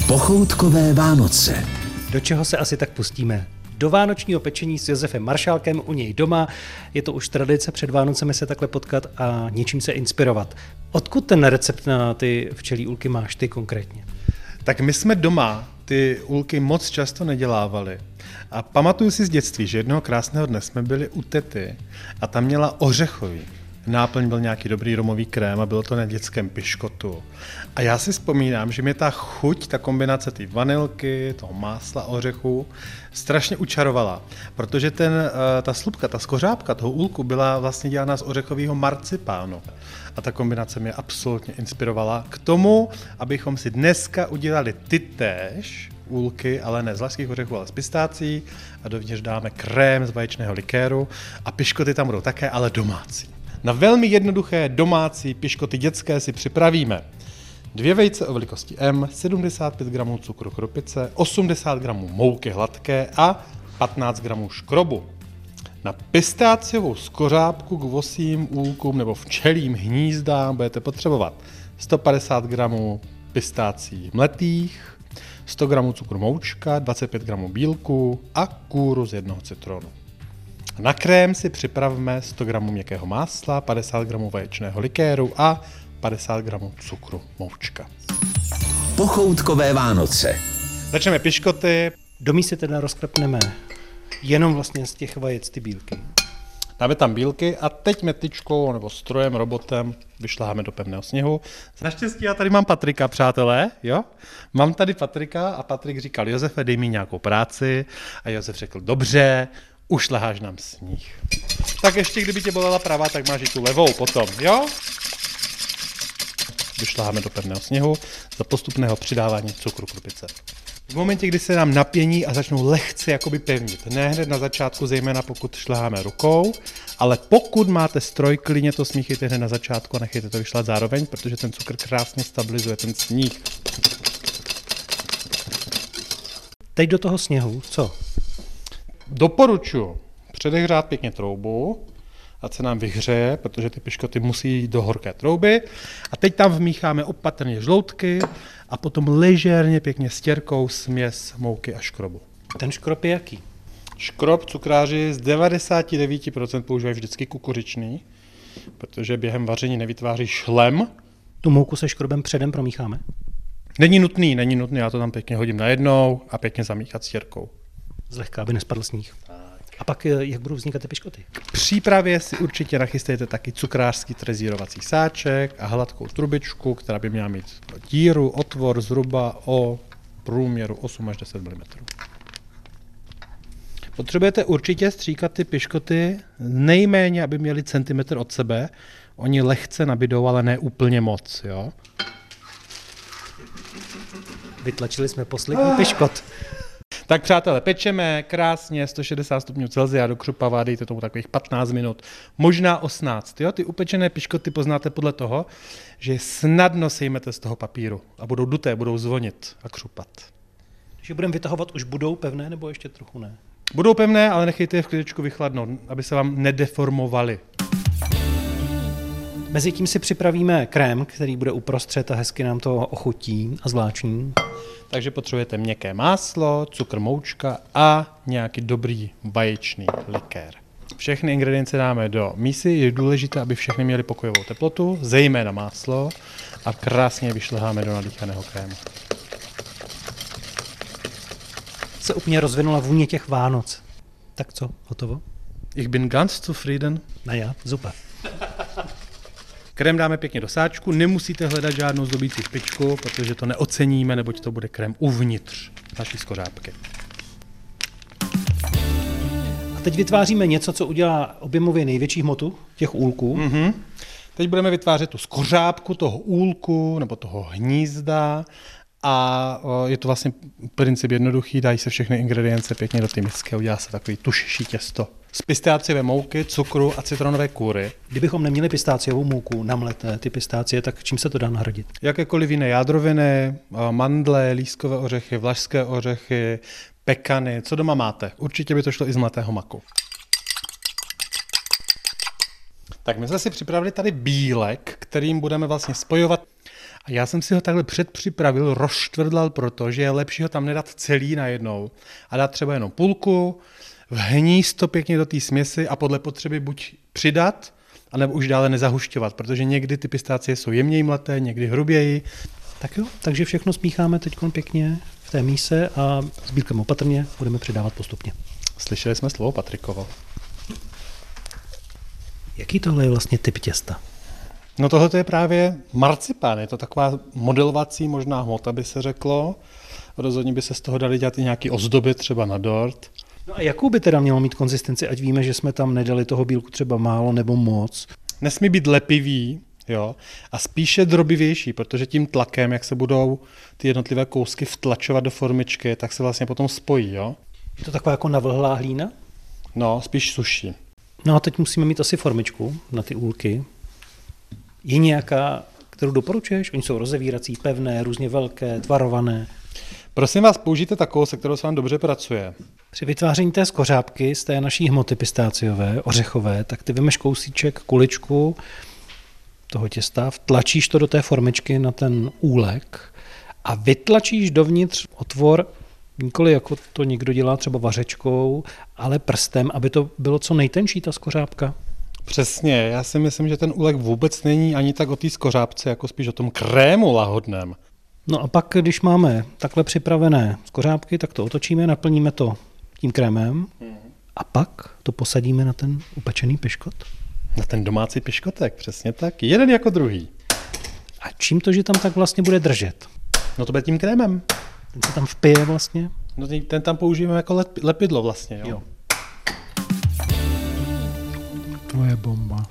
Pochoutkové Vánoce. Do čeho se asi tak pustíme? Do vánočního pečení s Josefem Maršálkem u něj doma. Je to už tradice před Vánocemi se takhle potkat a něčím se inspirovat. Odkud ten recept na ty včelí úlky máš ty konkrétně? Tak my jsme doma ty úlky moc často nedělávali. A pamatuju si z dětství, že jednoho krásného dne jsme byli u tety a tam měla ořechový. Náplň byl nějaký dobrý romový krém a bylo to na dětském piškotu. A já si vzpomínám, že mě ta chuť, ta kombinace té vanilky, toho másla, ořechu strašně učarovala. Protože ta slupka, ta skořápka toho úlku byla vlastně dělána z ořechového marcipánu. A ta kombinace mě absolutně inspirovala k tomu, abychom si dneska udělali tytéž úlky, ale ne z vlašských ořechů, ale z pistácií a dovnitř dáme krém z vaječného likéru a piškoty tam budou také, ale domácí. Na velmi jednoduché domácí piškoty dětské si připravíme 2 vejce o velikosti M, 75 g cukru chrupice, 80 g mouky hladké a 15 g škrobu. Na pistáciovou skořápku k vosím úlkům nebo včelím hnízdám budete potřebovat 150 g pistácií mletých, 100 g cukru moučka, 25 g bílku a kůru z jednoho citronu. Na krém si připravme 100 g měkkého másla, 50 g vaječného likéru a 50 g cukru moučka. Pochoutkové Vánoce. Začneme piškoty. Do místy teda rozklepneme jenom vlastně z těch vajec ty bílky. Dáme tam bílky a teď metičkou nebo strojem, robotem vyšláme do pevného sněhu. Naštěstí já tady mám Patrika, přátelé, jo? Mám tady Patrika a Patrik říkal, Josefe, dej mi nějakou práci a Josef řekl, dobře, ušleháš nám sníh. Tak ještě kdyby tě bolela pravá, tak máš i tu levou potom, jo? Vyšláme do pevného sněhu za postupného přidávání cukru chrupice. V momentě, kdy se nám napění a začnou lehce jakoby pevnit, ne hned na začátku, zejména pokud šleháme rukou, ale pokud máte stroj, klidně to smíchejte hned na začátku a nechejte to vyšlat zároveň, protože ten cukr krásně stabilizuje ten sníh. Teď do toho sněhu, co? Doporučuji předehřát pěkně troubu, ať se nám vyhřeje, protože ty piškoty musí jít do horké trouby. A teď tam vmícháme opatrně žloutky a potom ležérně pěkně stěrkou směs mouky a škrobu. Ten škrob je jaký? Škrob cukráři z 99% používají vždycky kukuřičný, protože během vaření nevytváří šlem. Tu mouku se škrobem předem promícháme? Není nutný, já to tam pěkně hodím najednou a pěkně zamíchat stěrkou. Zlehka, aby nespadl sníh. A pak jak budou vznikat ty piškoty? K přípravě si určitě nachystejte taky cukrářský trezírovací sáček a hladkou trubičku, která by měla mít díru, otvor zhruba o průměru 8 až 10 mm. Potřebujete určitě stříkat ty piškoty nejméně, aby měli centimetr od sebe. Oni lehce nabydou, ale ne úplně moc, jo? Vytlačili jsme poslední piškot. Tak přátelé, pečeme krásně 160 stupňů Celsia do křupava, dejte tomu takových 15 minut, možná 18. Jo? Ty upečené piškoty poznáte podle toho, že snadno sejmete z toho papíru a budou duté, budou zvonit a křupat. Když je budeme vytahovat, už budou pevné nebo ještě trochu ne? Budou pevné, ale nechejte je v klidičku vychladnout, aby se vám nedeformovaly. Mezitím si připravíme krém, který bude uprostřed a hezky nám to ochutí a zvláční. Takže potřebujete měkké máslo, cukr moučka a nějaký dobrý vaječný likér. Všechny ingredience dáme do mísy, je důležité, aby všechny měly pokojovou teplotu, zejména máslo, a krásně vyšleháme do nadýchaného krému. Se úplně rozvinula vůně těch Vánoc. Tak co, hotovo? Ich bin ganz zufrieden. Na já, super. Krém dáme pěkně do sáčku, nemusíte hledat žádnou zdobící špičku, protože to neoceníme, neboť to bude krém uvnitř naší skořápky. A teď vytváříme něco, co udělá objemově největší hmotu těch úlků. Teď budeme vytvářet tu skořápku toho úlku nebo toho hnízda a je to vlastně princip jednoduchý, dají se všechny ingredience pěkně do té misky a udělá se takový tušší těsto. Z pistáciové mouky, cukru a citronové kůry. Kdybychom neměli pistáciovou mouku namleté, ty pistácie, tak čím se to dá nahradit? Jakékoliv jiné jádroviny, mandle, lískové ořechy, vlašské ořechy, pekany, co doma máte. Určitě by to šlo i z mletého maku. Tak my jsme si připravili tady bílek, kterým budeme vlastně spojovat A já jsem si ho takhle předpřipravil, rozštvrdlal, protože je lepší ho tam nedat celý najednou a dát třeba jenom půlku, vhníst to pěkně do té směsi a podle potřeby buď přidat, anebo už dále nezahušťovat, protože někdy ty pistácie jsou jemněji mlaté, někdy hruběji. Tak jo, takže všechno smícháme teď pěkně v té míse a s bílkem opatrně budeme přidávat postupně. Slyšeli jsme slovo Patrikovo. Jaký tohle je vlastně typ těsta? No tohle je právě marcipán, je to taková modelovací možná hmota, by se řeklo. Rozhodně by se z toho dali dělat i nějaký ozdoby, třeba na dort. No a jakou by teda mělo mít konzistenci, ať víme, že jsme tam nedali toho bílku třeba málo nebo moc? Nesmí být lepivý, jo, a spíše drobivější, protože tím tlakem, jak se budou ty jednotlivé kousky vtlačovat do formičky, tak se vlastně potom spojí, jo. Je to taková jako navlhlá hlína? No, spíš suší. No a teď musíme mít asi formičku na ty úlky. Je nějaká, kterou doporučuješ? Oni jsou rozevírací, pevné, různě velké, tvarované. Prosím vás, použijte takovou, se kterou se vám dobře pracuje. Při vytváření té skořápky z té naší hmoty pistáciové, ořechové, tak ty vymeš kousíček, kuličku toho těsta, vtlačíš to do té formičky na ten úlek a vytlačíš dovnitř otvor, nikoli jako to někdo dělá třeba vařečkou, ale prstem, aby to bylo co nejtenčí ta skořápka. Přesně, já si myslím, že ten úlek vůbec není ani tak o té skořápce, jako spíš o tom krému lahodném. No a pak, když máme takhle připravené skořápky, tak to otočíme, naplníme to tím krémem a pak to posadíme na ten upečený piškot. Na ten domácí piškotek, přesně tak. Jeden jako druhý. A čím to, že tam tak vlastně bude držet? No to bude tím krémem. Ten se tam vpije vlastně? No ten tam použijeme jako lepidlo vlastně, jo. To je bomba.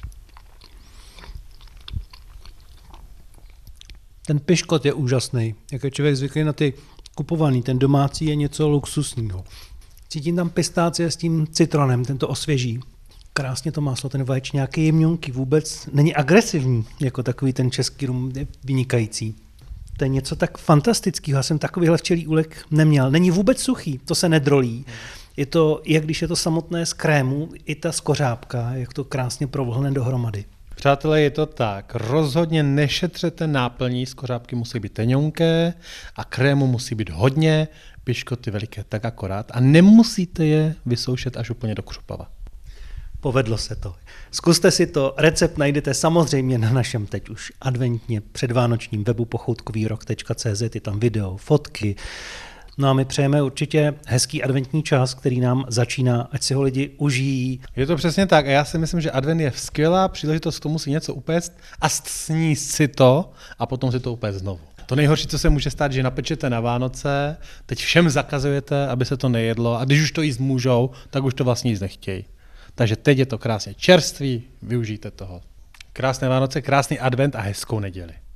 Ten piškot je úžasný. Jak je člověk zvyklý na ty kupovaný, ten domácí je něco luxusního. Cítím tam pistácie s tím citronem, ten to osvěží. Krásně to máslo, ten vaječňák je jemňonký, vůbec není agresivní, jako takový ten český rum, je vynikající. To je něco tak fantastického, já jsem takovýhle včelí úlek neměl. Není vůbec suchý, to se nedrolí. Je to, jak když je to samotné z krému, i ta skořápka, jak to krásně provlhne dohromady. Přátelé, je to tak. Rozhodně nešetřete náplní, skořápky musí být tenionké a krému musí být hodně, piškoty veliké tak akorát a nemusíte je vysoušet až úplně do křupava. Povedlo se to. Zkuste si to, recept najdete samozřejmě na našem teď už adventně předvánočním webu pochoutkovýrok.cz, je tam video, fotky. No a my přejeme určitě hezký adventní čas, který nám začíná, ať si ho lidi užijí. Je to přesně tak a já si myslím, že advent je skvělá příležitost k tomu si něco upéct a sníst si to a potom si to upéct znovu. To nejhorší, co se může stát, že napečete na Vánoce, teď všem zakazujete, aby se to nejedlo a když už to jíst můžou, tak už to vlastně jíst nechtějí. Takže teď je to krásně čerstvý, využijte toho. Krásné Vánoce, krásný advent a hezkou neděli.